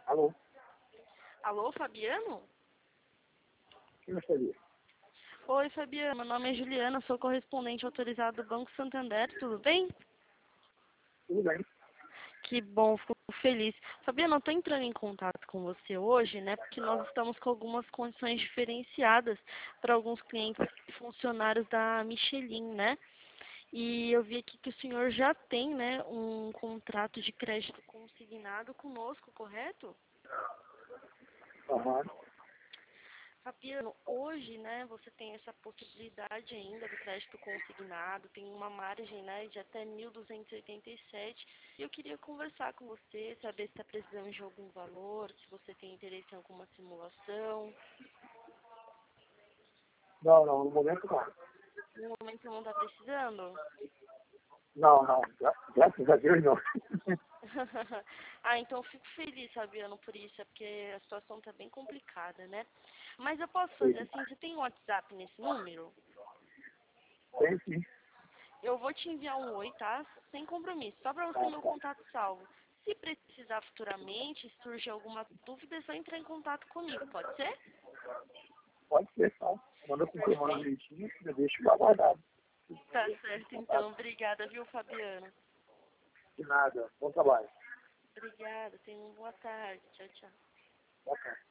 Alô? Alô, Fabiano? Quem gostaria? Oi, Fabiano. Meu nome é Juliana, sou correspondente autorizado do Banco Santander. Tudo bem? Tudo bem? Que bom, fico feliz. Fabiano, eu estou entrando em contato com você hoje, né? Porque nós estamos com algumas condições diferenciadas para alguns clientes e funcionários da Michelin, né? E eu vi aqui que o senhor já tem, né, um contrato de crédito consignado conosco, correto? Aham. Fabiano, hoje, né, você tem essa possibilidade ainda do crédito consignado, tem uma margem, né, de até 1.287. E eu queria conversar com você, saber se está precisando de algum valor, se você tem interesse em alguma simulação. Não, no momento não. No momento você não está precisando? Não. Graças a Deus não. Ah, então eu fico feliz, Fabiano, por isso, é porque a situação está bem complicada, né? Mas eu posso fazer assim, você tem um WhatsApp nesse número? Tem sim. Eu vou te enviar um oi, tá? Sem compromisso, só para você ter meu contato salvo. Se precisar futuramente, se surgir alguma dúvida, é só entrar em contato comigo, pode ser? Pode ser, tá? Manda com semana Perfeito. direitinho, eu deixo aguardado. Tá certo, então. Obrigada, viu, Fabiano? De nada. Bom trabalho. Obrigada, tenha uma boa tarde. Tchau, tchau. Boa tarde.